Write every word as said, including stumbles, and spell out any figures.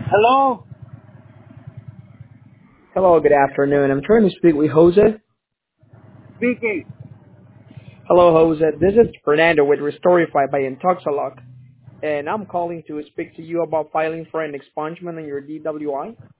Hello? Hello, good afternoon. I'm trying to speak with Jose. Speaking. Hello, Jose. This is Fernando with Restorify by Intoxalock, and I'm calling to speak to you about filing for an expungement on your D W I.